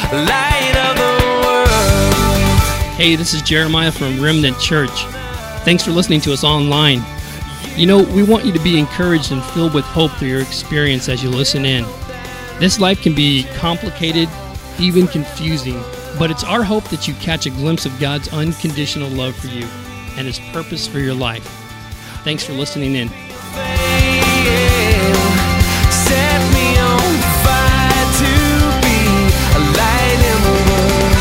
light of the world. Hey, this is Jeremiah from Remnant Church. Thanks for listening to us online. You know, we want you to be encouraged and filled with hope through your experience as you listen in. This life can be complicated, even confusing, but it's our hope that you catch a glimpse of God's unconditional love for you and His purpose for your life. Thanks for listening in. Set me on fire to be a light in the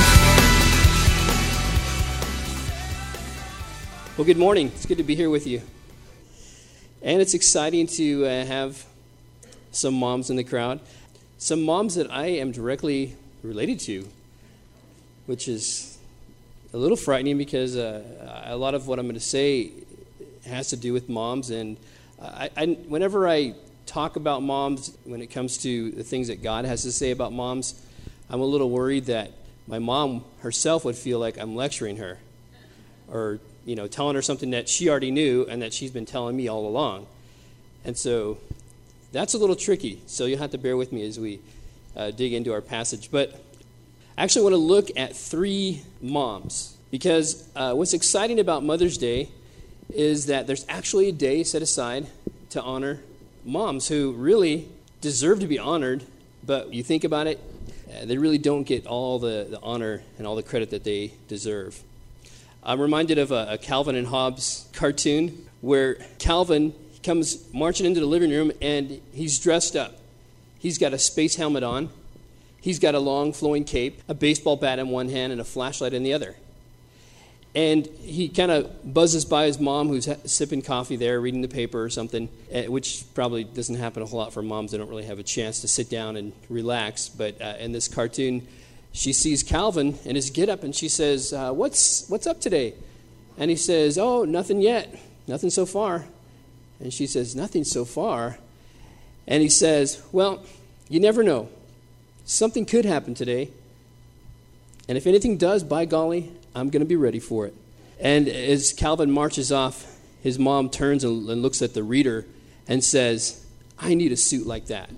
world. Well, good morning. It's good to be here with you. And it's exciting to have some moms in the crowd. Some moms that I am directly related to, which is a little frightening because a lot of what I'm going to say has to do with moms. And whenever I talk about moms, when it comes to the things that God has to say about moms, I'm a little worried that my mom herself would feel like I'm lecturing her or, telling her something that she already knew and that she's been telling me all along. And so that's a little tricky. So you'll have to bear with me as we dig into our passage. But I actually want to look at 3 moms because what's exciting about Mother's Day is that there's actually a day set aside to honor moms who really deserve to be honored, but you think about it, they really don't get all the honor and all the credit that they deserve. I'm reminded of a Calvin and Hobbes cartoon where Calvin comes marching into the living room and he's dressed up. He's got a space helmet on. He's got a long flowing cape, a baseball bat in one hand, and a flashlight in the other. And he kind of buzzes by his mom who's sipping coffee there, reading the paper or something, which probably doesn't happen a whole lot for moms. They don't really have a chance to sit down and relax. But in this cartoon, she sees Calvin in his get-up, and she says, what's up today? And he says, oh, nothing yet. Nothing so far. And she says, nothing so far. And he says, well, you never know. Something could happen today. And if anything does, by golly, I'm going to be ready for it. And as Calvin marches off, his mom turns and looks at the reader and says, I need a suit like that.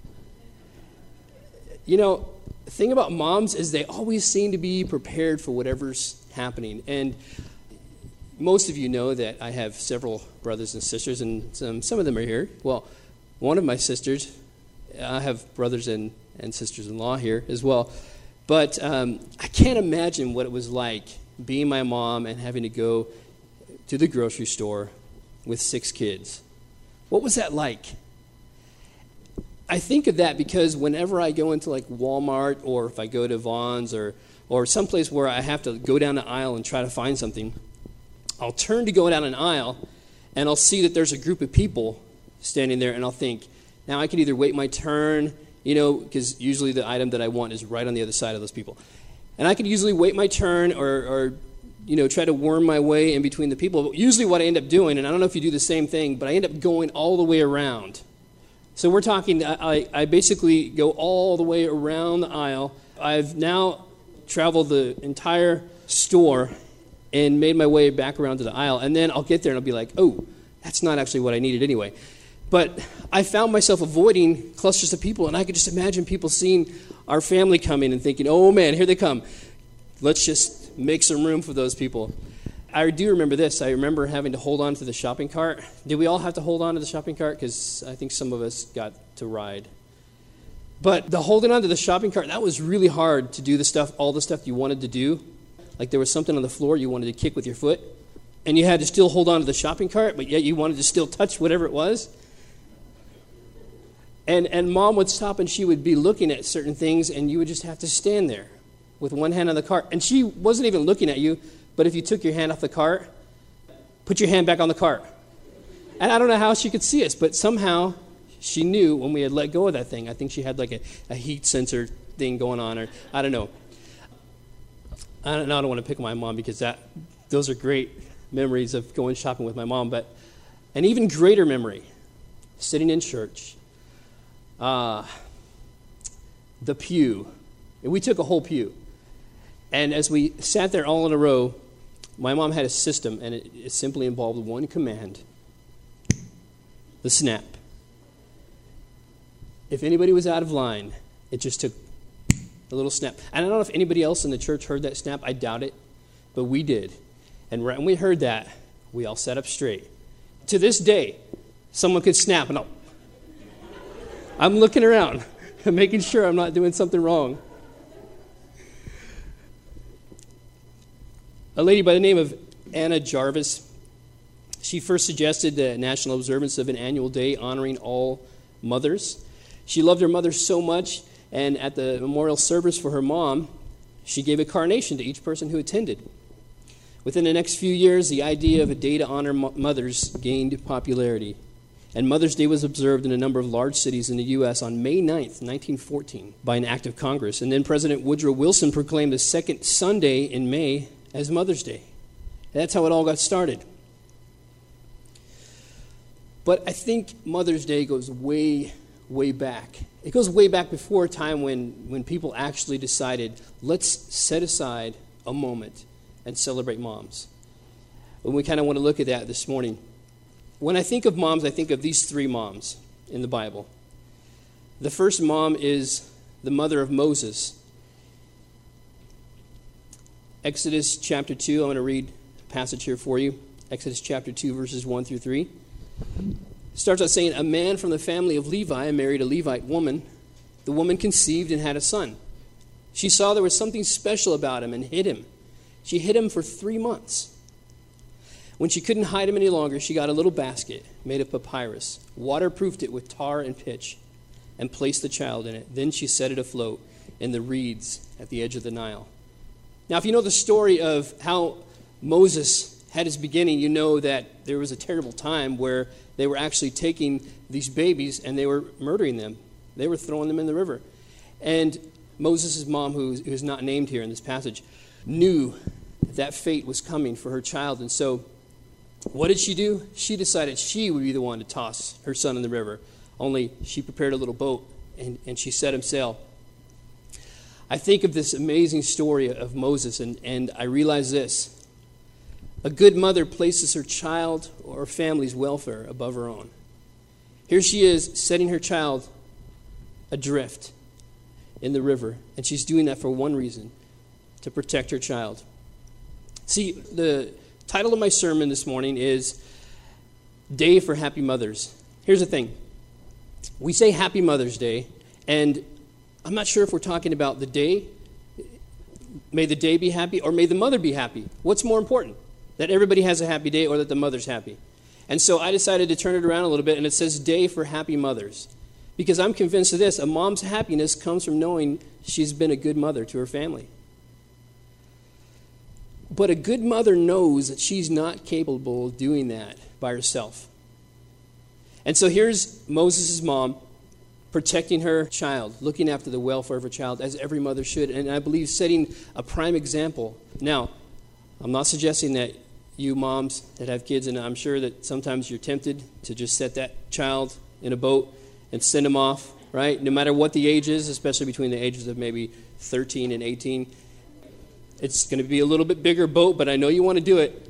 The thing about moms is they always seem to be prepared for whatever's happening. And most of you know that I have several brothers and sisters, and some of them are here. Well, one of my sisters, I have brothers and sisters-in-law here as well. But I can't imagine what it was like being my mom and having to go to the grocery store with 6 kids. What was that like? I think of that because whenever I go into like Walmart or if I go to Vons or someplace where I have to go down the aisle and try to find something, I'll turn to go down an aisle and I'll see that there's a group of people standing there and I'll think, now I can either wait my turn, because usually the item that I want is right on the other side of those people. And I could usually wait my turn or try to worm my way in between the people. But usually what I end up doing, and I don't know if you do the same thing, but I end up going all the way around. So we're talking, I basically go all the way around the aisle. I've now traveled the entire store and made my way back around to the aisle. And then I'll get there and I'll be like, oh, that's not actually what I needed anyway. But I found myself avoiding clusters of people, and I could just imagine people seeing our family coming and thinking, oh man, here they come. Let's just make some room for those people. I do remember this. I remember having to hold on to the shopping cart. Did we all have to hold on to the shopping cart? Because I think some of us got to ride. But the holding on to the shopping cart, that was really hard to do all the stuff you wanted to do. Like there was something on the floor you wanted to kick with your foot, and you had to still hold on to the shopping cart, but yet you wanted to still touch whatever it was. And Mom would stop and she would be looking at certain things, and you would just have to stand there with one hand on the cart. And she wasn't even looking at you, but if you took your hand off the cart, put your hand back on the cart. And I don't know how she could see us, but somehow she knew when we had let go of that thing. I think she had like a heat sensor thing going on, or I don't know. I don't want to pick on my mom because those are great memories of going shopping with my mom, but an even greater memory, sitting in church, the pew. And we took a whole pew. And as we sat there all in a row, my mom had a system, and it simply involved one command: the snap. If anybody was out of line, it just took a little snap. And I don't know if anybody else in the church heard that snap. I doubt it, but we did. And when we heard that, we all sat up straight. To this day, someone could snap, and I'm looking around, making sure I'm not doing something wrong. A lady by the name of Anna Jarvis, she first suggested the national observance of an annual day honoring all mothers. She loved her mother so much, and at the memorial service for her mom, she gave a carnation to each person who attended. Within the next few years, the idea of a day to honor mothers gained popularity, and Mother's Day was observed in a number of large cities in the U.S. on May 9th, 1914, by an act of Congress. And then President Woodrow Wilson proclaimed the second Sunday in May as Mother's Day. That's how it all got started. But I think Mother's Day goes way, way back. It goes way back before a time when people actually decided, let's set aside a moment and celebrate moms. And we kind of want to look at that this morning. When I think of moms, I think of these three moms in the Bible. The first mom is the mother of Moses. Exodus chapter 2, I'm going to read a passage here for you. Exodus chapter 2, verses 1 through 3. It starts out saying, a man from the family of Levi married a Levite woman. The woman conceived and had a son. She saw there was something special about him and hid him. She hid him for 3 months. When she couldn't hide him any longer, she got a little basket made of papyrus, waterproofed it with tar and pitch, and placed the child in it. Then she set it afloat in the reeds at the edge of the Nile. Now, if you know the story of how Moses had his beginning, you know that there was a terrible time where they were actually taking these babies and they were murdering them. They were throwing them in the river. And Moses' mom, who is not named here in this passage, knew that fate was coming for her child. And so what did she do? She decided she would be the one to toss her son in the river. Only she prepared a little boat and she set him sail. I think of this amazing story of Moses and I realize this. A good mother places her child or her family's welfare above her own. Here she is setting her child adrift in the river, and she's doing that for one reason, to protect her child. See, the title of my sermon this morning is Day for Happy Mothers. Here's the thing. We say Happy Mother's Day, and I'm not sure if we're talking about the day, may the day be happy, or may the mother be happy. What's more important? That everybody has a happy day or that the mother's happy? And so I decided to turn it around a little bit, and it says Day for Happy Mothers. Because I'm convinced of this, a mom's happiness comes from knowing she's been a good mother to her family. But a good mother knows that she's not capable of doing that by herself. And so here's Moses' mom protecting her child, looking after the welfare of her child, as every mother should, and I believe setting a prime example. Now, I'm not suggesting that you moms that have kids, and I'm sure that sometimes you're tempted to just set that child in a boat and send them off, right? No matter what the age is, especially between the ages of maybe 13 and 18. It's going to be a little bit bigger boat, but I know you want to do it.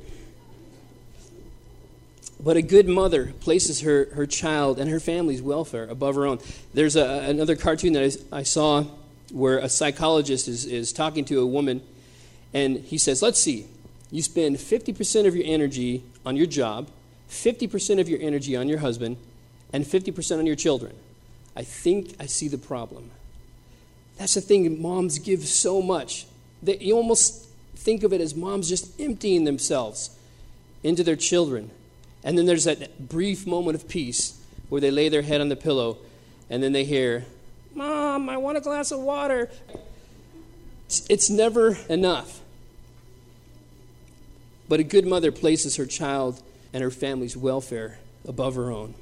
But a good mother places her child and her family's welfare above her own. There's another cartoon that I saw where a psychologist is talking to a woman, and he says, let's see, you spend 50% of your energy on your job, 50% of your energy on your husband, and 50% on your children. I think I see the problem. That's the thing, moms give so much that you almost think of it as moms just emptying themselves into their children. And then there's that brief moment of peace where they lay their head on the pillow and then they hear, Mom, I want a glass of water. It's never enough. But a good mother places her child and her family's welfare above her own.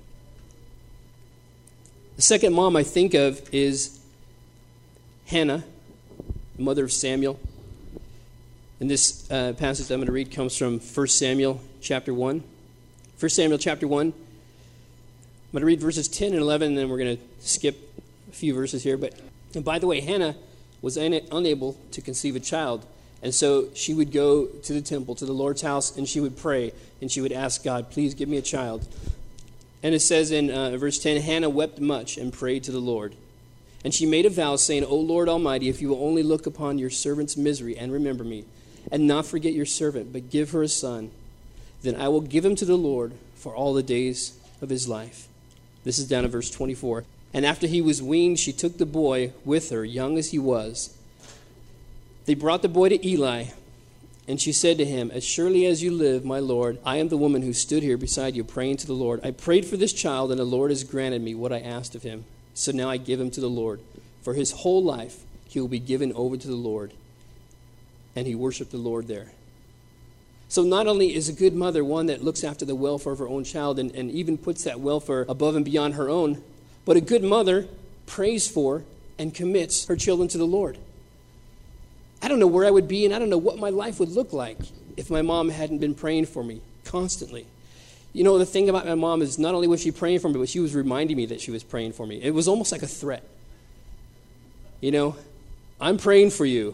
The second mom I think of is Hannah, the mother of Samuel. And this passage I'm going to read comes from 1 Samuel chapter 1. 1 Samuel chapter 1. I'm going to read verses 10 and 11, and then we're going to skip a few verses here. And by the way, Hannah was unable to conceive a child. And so she would go to the temple, to the Lord's house, and she would pray, and she would ask God, please give me a child. And it says in verse 10, Hannah wept much and prayed to the Lord. And she made a vow, saying, O Lord Almighty, if you will only look upon your servant's misery and remember me, and not forget your servant, but give her a son, then I will give him to the Lord for all the days of his life. This is down in verse 24. And after he was weaned, she took the boy with her, young as he was. They brought the boy to Eli, and she said to him, As surely as you live, my Lord, I am the woman who stood here beside you praying to the Lord. I prayed for this child, and the Lord has granted me what I asked of him. So now I give him to the Lord. For his whole life he will be given over to the Lord. And he worshiped the Lord there. So not only is a good mother one that looks after the welfare of her own child and even puts that welfare above and beyond her own, but a good mother prays for and commits her children to the Lord. I don't know where I would be, and I don't know what my life would look like if my mom hadn't been praying for me constantly. You know, the thing about my mom is not only was she praying for me, but she was reminding me that she was praying for me. It was almost like a threat. You know, I'm praying for you.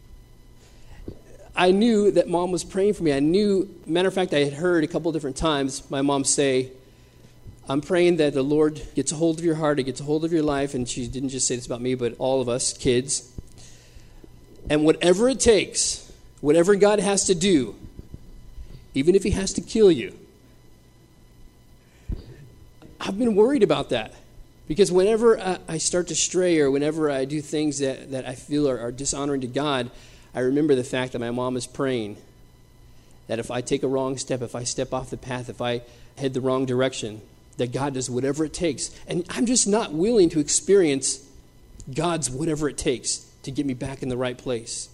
I knew that mom was praying for me. I knew, matter of fact, I had heard a couple of different times my mom say, I'm praying that the Lord gets a hold of your heart, it gets a hold of your life, and she didn't just say this about me, but all of us, kids. And whatever it takes, whatever God has to do, even if he has to kill you, I've been worried about that. Because whenever I start to stray or whenever I do things that I feel are dishonoring to God, I remember the fact that my mom is praying that if I take a wrong step, if I step off the path, if I head the wrong direction, that God does whatever it takes. And I'm just not willing to experience God's whatever it takes to get me back in the right place.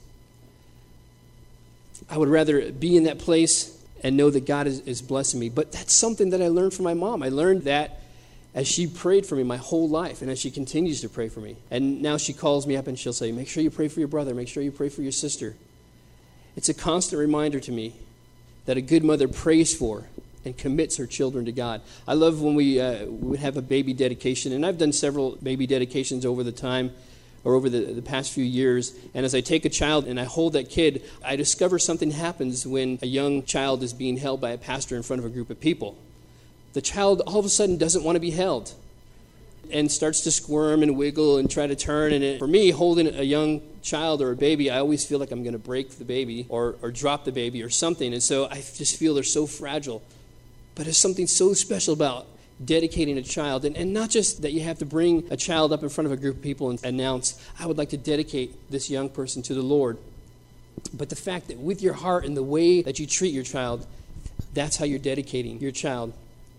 I would rather be in that place and know that God is blessing me. But that's something that I learned from my mom. I learned that as she prayed for me my whole life, and as she continues to pray for me. And now she calls me up and she'll say, make sure you pray for your brother, make sure you pray for your sister. It's a constant reminder to me that a good mother prays for and commits her children to God. I love when we would have a baby dedication, and I've done several baby dedications over the time, or over the past few years, and as I take a child and I hold that kid, I discover something happens when a young child is being held by a pastor in front of a group of people. The child all of a sudden doesn't want to be held and starts to squirm and wiggle and try to turn. And for me, holding a young child or a baby, I always feel like I'm going to break the baby or drop the baby or something. And so I just feel they're so fragile. But there's something so special about dedicating a child. And not just that you have to bring a child up in front of a group of people and announce, I would like to dedicate this young person to the Lord. But the fact that with your heart and the way that you treat your child, that's how you're dedicating your child.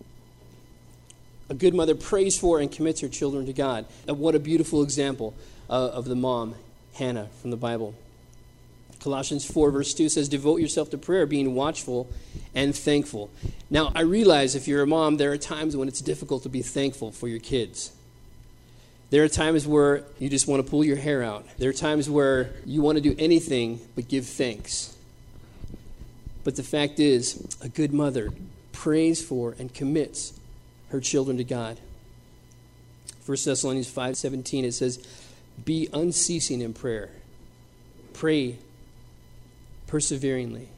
A good mother prays for and commits her children to God. And what a beautiful example of the mom, Hannah, from the Bible. Colossians 4 verse 2 says, devote yourself to prayer, being watchful and thankful. Now, I realize if you're a mom, there are times when it's difficult to be thankful for your kids. There are times where you just want to pull your hair out. There are times where you want to do anything but give thanks. But the fact is, a good mother prays for and commits her children to God. 1 Thessalonians 5:17, it says, be unceasing in prayer. Pray perseveringly.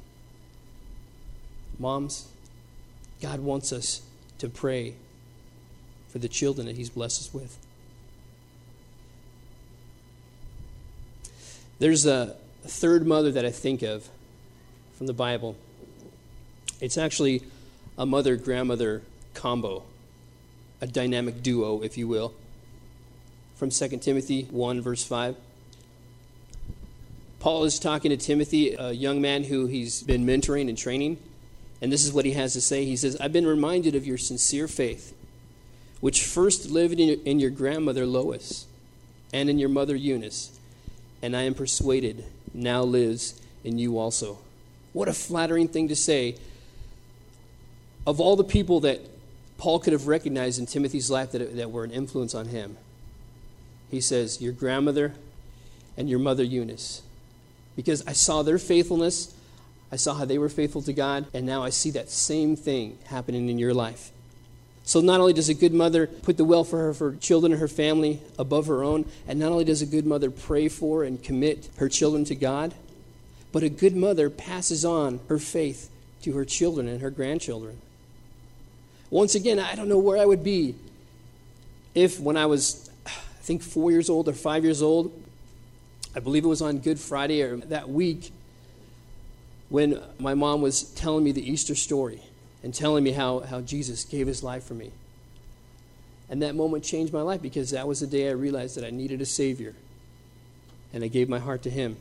Moms, God wants us to pray for the children that he's blessed us with. There's a third mother that I think of from the Bible. It's actually a mother-grandmother combo, a dynamic duo, if you will. From 2 Timothy 1, verse 5. Paul is talking to Timothy, a young man who he's been mentoring and training. And this is what he has to say. He says, I've been reminded of your sincere faith, which first lived in your grandmother Lois and in your mother Eunice, and I am persuaded now lives in you also. What a flattering thing to say. Of all the people that Paul could have recognized in Timothy's life that were an influence on him, he says, your grandmother and your mother Eunice. Because I saw their faithfulness, I saw how they were faithful to God, and now I see that same thing happening in your life. So not only does a good mother put the welfare of her children and her family above her own, and not only does a good mother pray for and commit her children to God, but a good mother passes on her faith to her children and her grandchildren. Once again, I don't know where I would be if when I was I think 4 years old or 5 years old. I believe it was on Good Friday or that week when my mom was telling me the Easter story and telling me how Jesus gave his life for me. And that moment changed my life because that was the day I realized that I needed a Savior. And I gave my heart to him.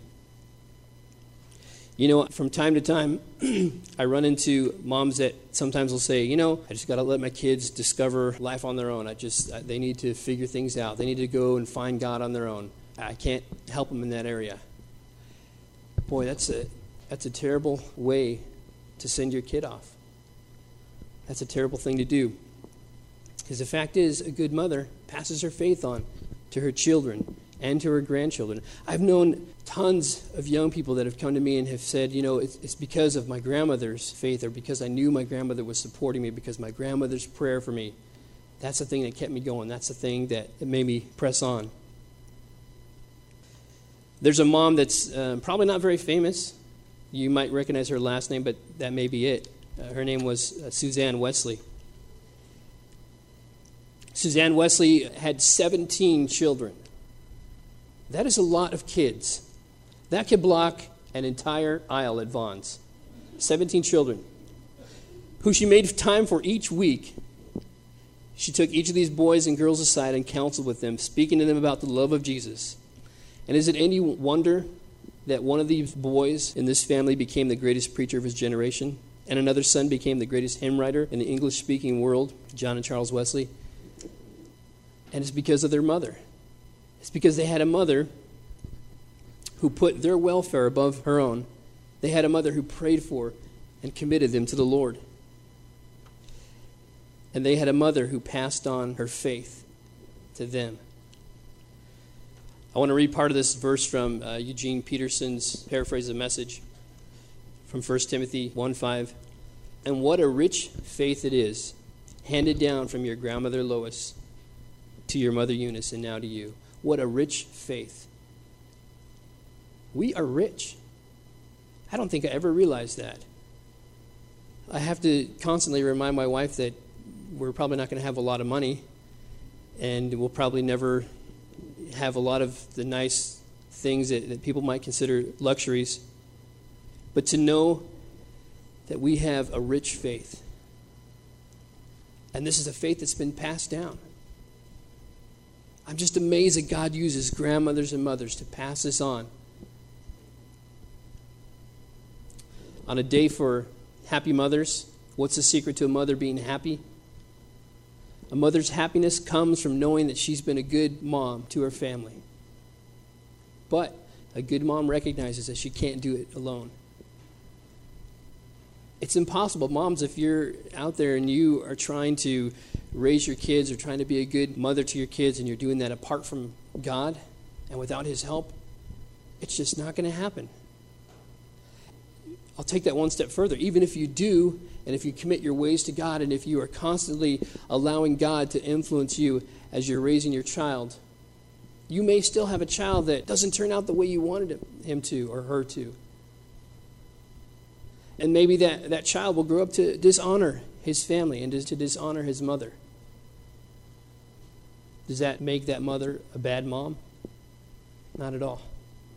You know, from time to time, I run into moms that sometimes will say, you know, I just got to let my kids discover life on their own. They need to figure things out. They need to go and find God on their own. I can't help them in that area. Boy, that's a terrible way to send your kid off. That's a terrible thing to do. Because the fact is, a good mother passes her faith on to her children and to her grandchildren. I've known tons of young people that have come to me and have said, you know, it's because of my grandmother's faith, or because I knew my grandmother was supporting me, because my grandmother's prayer for me. That's the thing that kept me going. That's the thing that made me press on. There's a mom that's probably not very famous. You might recognize her last name, but that may be it. Her name was Suzanne Wesley. Suzanne Wesley had 17 children. That is a lot of kids. That could block an entire aisle at Vons. 17 children, who she made time for each week. She took each of these boys and girls aside and counseled with them, speaking to them about the love of Jesus. And is it any wonder that one of these boys in this family became the greatest preacher of his generation, and another son became the greatest hymn writer in the English-speaking world, John and Charles Wesley? And it's because of their mother. It's because they had a mother who put their welfare above her own. They had a mother who prayed for and committed them to the Lord. And they had a mother who passed on her faith to them. I want to read part of this verse from Eugene Peterson's paraphrase of the Message from 1 Timothy 1:5. And what a rich faith it is, handed down from your grandmother Lois to your mother Eunice, and now to you. What a rich faith. We are rich. I don't think I ever realized that. I have to constantly remind my wife that we're probably not going to have a lot of money, and we'll probably never have a lot of the nice things that people might consider luxuries. But to know that we have a rich faith, and this is a faith that's been passed down. I'm just amazed that God uses grandmothers and mothers to pass this on. On a day for happy mothers, what's the secret to a mother being happy? A mother's happiness comes from knowing that she's been a good mom to her family. But a good mom recognizes that she can't do it alone. It's impossible. Moms, if you're out there and you are trying to raise your kids or trying to be a good mother to your kids, and you're doing that apart from God and without his help, it's just not going to happen. I'll take that one step further. Even if you do, and if you commit your ways to God, and if you are constantly allowing God to influence you as you're raising your child, you may still have a child that doesn't turn out the way you wanted him to or her to. And maybe that child will grow up to dishonor his family and to dishonor his mother. Does that make that mother a bad mom? Not at all.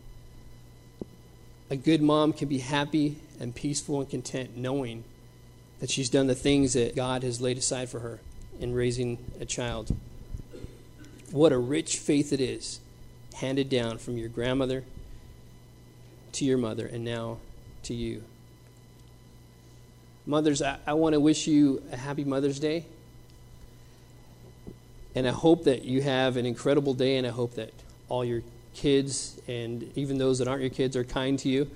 A good mom can be happy and peaceful and content knowing that she's done the things that God has laid aside for her in raising a child. What a rich faith it is, handed down from your grandmother to your mother and now to you. Mothers, I want to wish you a happy Mother's Day. And I hope that you have an incredible day, and I hope that all your kids, and even those that aren't your kids, are kind to you.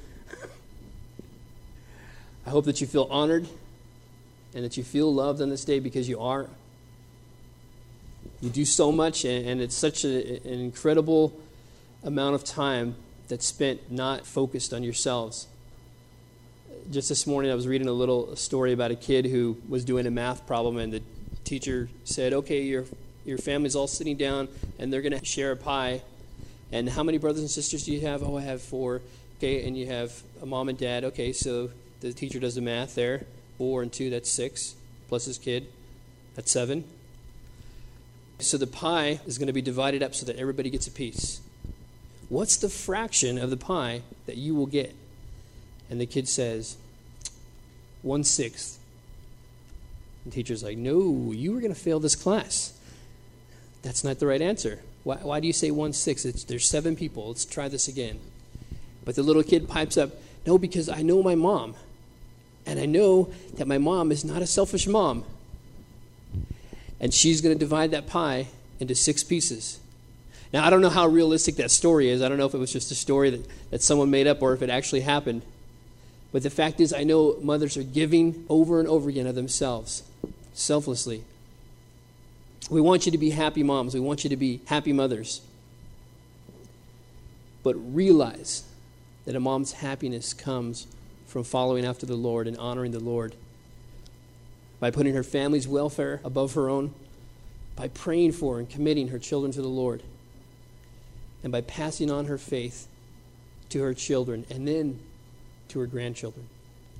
I hope that you feel honored and that you feel loved on this day, because you are. You do so much, and it's such an incredible amount of time that's spent not focused on yourselves. Just this morning I was reading a little story about a kid who was doing a math problem, and the teacher said, okay, your family's all sitting down and they're going to share a pie. And how many brothers and sisters do you have? Oh, I have 4. Okay, and you have a mom and dad. Okay, so the teacher does the math there. 4 and 2, that's 6, plus his kid. That's 7. So the pie is going to be divided up so that everybody gets a piece. What's the fraction of the pie that you will get? And the kid says, 1/6. The teacher's like, no, you were going to fail this class. That's not the right answer. Why do you say 1/6? There's 7 people. Let's try this again. But the little kid pipes up, no, because I know my mom. And I know that my mom is not a selfish mom. And she's going to divide that pie into 6 pieces. Now, I don't know how realistic that story is. I don't know if it was just a story that someone made up or if it actually happened. But the fact is, I know mothers are giving over and over again of themselves, selflessly. We want you to be happy moms. We want you to be happy mothers. But realize that a mom's happiness comes from following after the Lord and honoring the Lord. By putting her family's welfare above her own, by praying for and committing her children to the Lord, and by passing on her faith to her children and then to her grandchildren.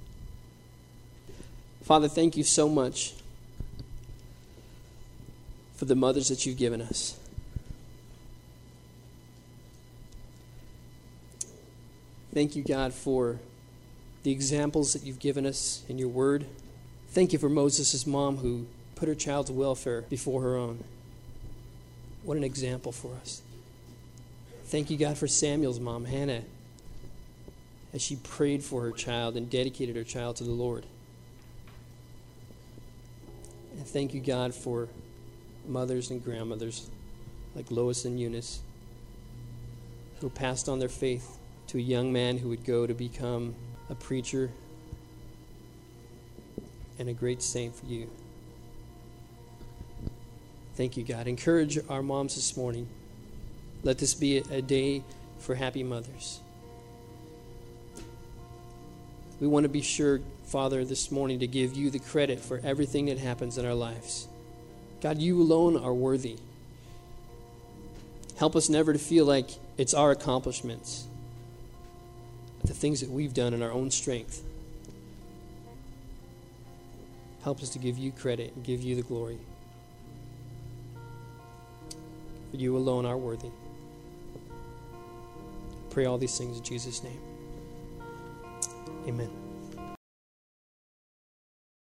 Father, thank you so much for the mothers that you've given us. Thank you, God, for the examples that you've given us in your word. Thank you for Moses' mom who put her child's welfare before her own. What an example for us. Thank you, God, for Samuel's mom, Hannah, as she prayed for her child and dedicated her child to the Lord. And thank you, God, for mothers and grandmothers like Lois and Eunice who passed on their faith to a young man who would go to become a preacher and a great saint for you. Thank you, God. Encourage our moms this morning. Let this be a day for happy mothers. We want to be sure, Father, this morning to give you the credit for everything that happens in our lives. God, you alone are worthy. Help us never to feel like it's our accomplishments, the things that we've done in our own strength. Help us to give you credit and give you the glory. For you alone are worthy. Pray all these things in Jesus' name. Amen.